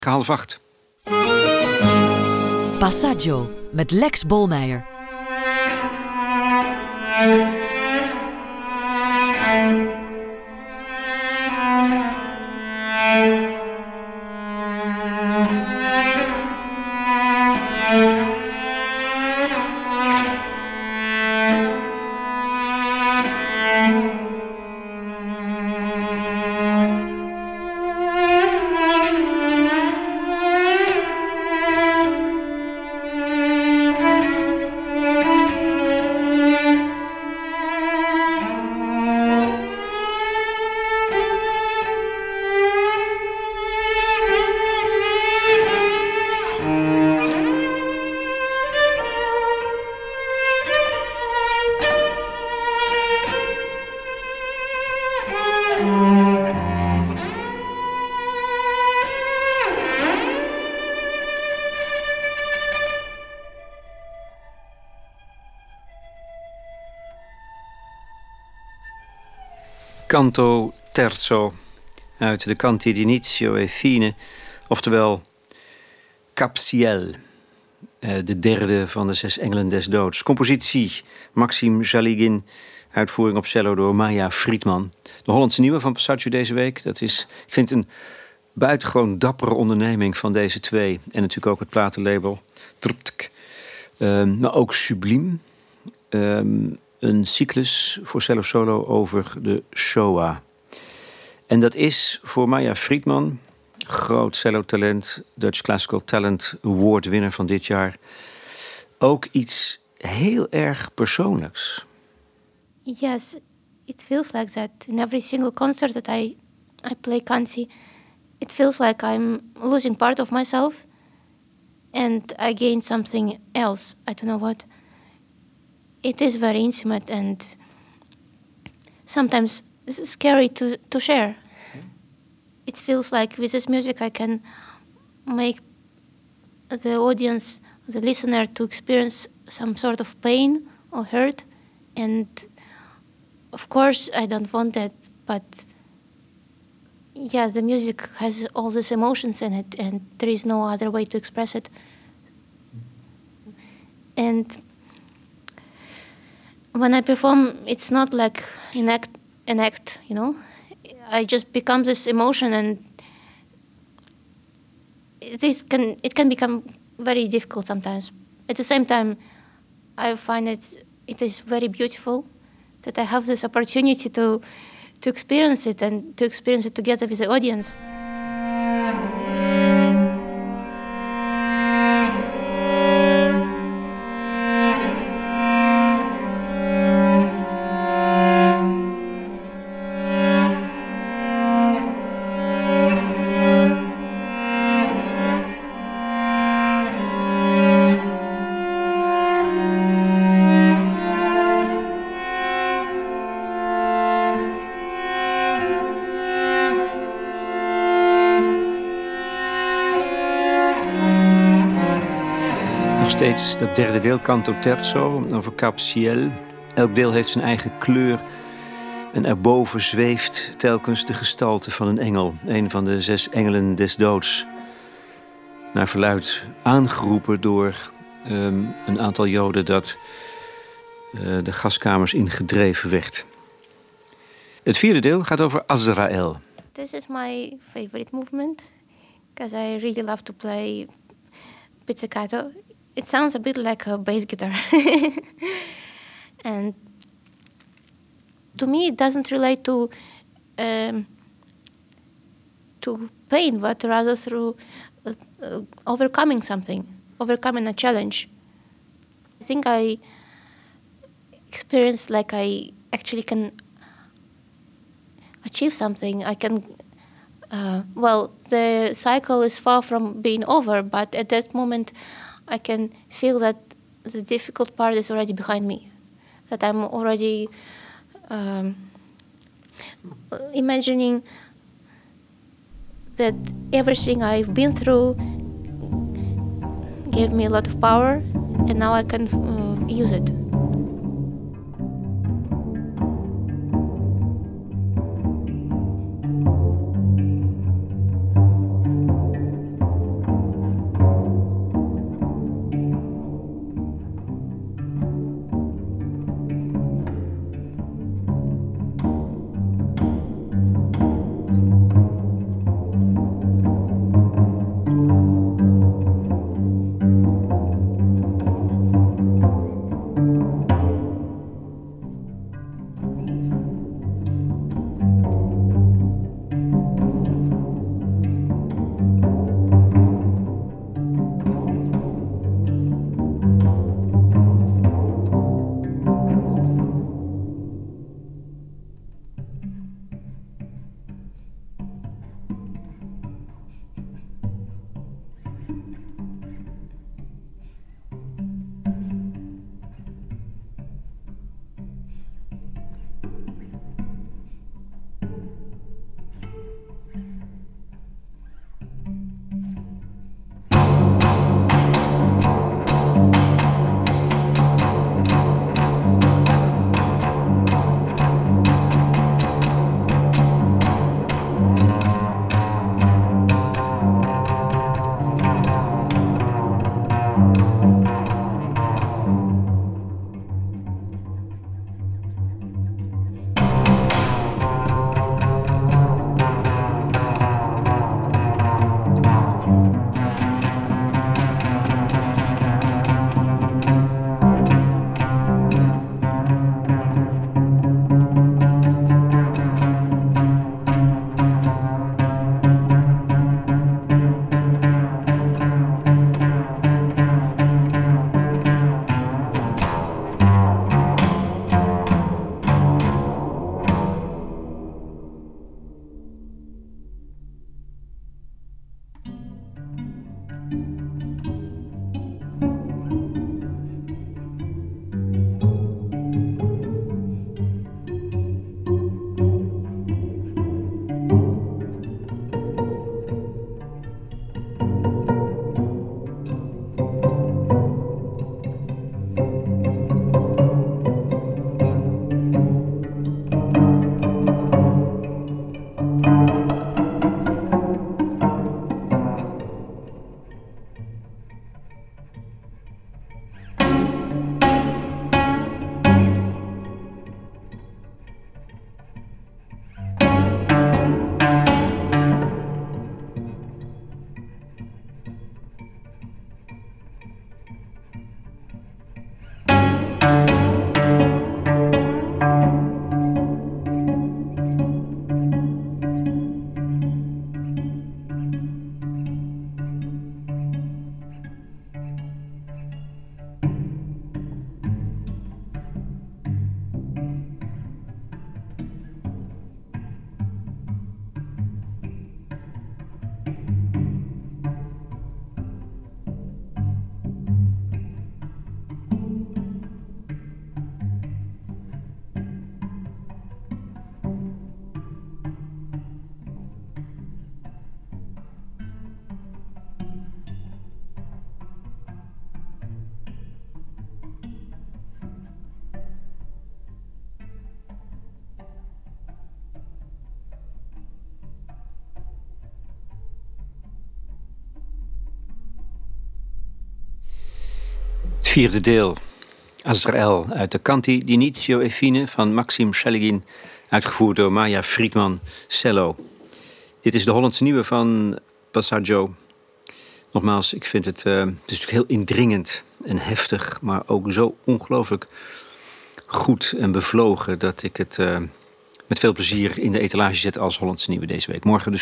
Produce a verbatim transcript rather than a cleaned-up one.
Half acht. Passaggio met Lex Bolmeijer. Canto terzo uit de Canti d'inizio e fine, oftewel Capsiel, de derde van de zes engelen des doods. Compositie Maxim Zaligin, uitvoering op cello door Maja Friedman. De Hollandse nieuwe van Passaggio deze week. Dat is, ik vind, een buitengewoon dappere onderneming van deze twee. En natuurlijk ook het platenlabel Trptk. Um, maar ook subliem. Um, Een cyclus voor cello solo over de Shoah. En dat is voor Maja Friedman, groot cello-talent, Dutch Classical Talent Award winner van dit jaar, ook iets heel erg persoonlijks. Yes, it feels like that. In every single concert that I, I play Canti, it feels like I'm losing part of myself and I gain something else. I don't know what. It is very intimate and sometimes scary to, to share. It feels like with this music I can make the audience, the listener, to experience some sort of pain or hurt. And of course I don't want that, but yeah, the music has all these emotions in it and there is no other way to express it. And when I perform, it's not like an act, an act, you know. I just become this emotion, and it is can it can become very difficult sometimes. At the same time, I find it it is very beautiful that I have this opportunity to to experience it and to experience it together with the audience. Steeds dat derde deel, Canto terzo, over Capsiel. Elk deel heeft zijn eigen kleur. En erboven zweeft telkens de gestalte van een engel. Een van de zes engelen des doods. Naar verluidt aangeroepen door um, een aantal Joden dat uh, de gaskamers ingedreven werd. Het vierde deel gaat over Azrael. This is my favorite movement. Because I really love to play pizzicato. It sounds a bit like a bass guitar. And to me, it doesn't relate to um, to pain, but rather through uh, uh, overcoming something, overcoming a challenge. I think I experienced like I actually can achieve something. I can, uh, well, the cycle is far from being over, but at that moment, I can feel that the difficult part is already behind me, that I'm already um, imagining that everything I've been through gave me a lot of power, and now I can uh, use it. vierde deel, Azrael, uit de Canti d'Inizio e Fine van Maxim Shaligin, uitgevoerd door Maya Friedman, cello. Dit is de Hollandse nieuwe van Passaggio. Nogmaals, ik vind het, uh, het is natuurlijk heel indringend en heftig, maar ook zo ongelooflijk goed en bevlogen dat ik het uh, met veel plezier in de etalage zet als Hollandse nieuwe deze week. Morgen dus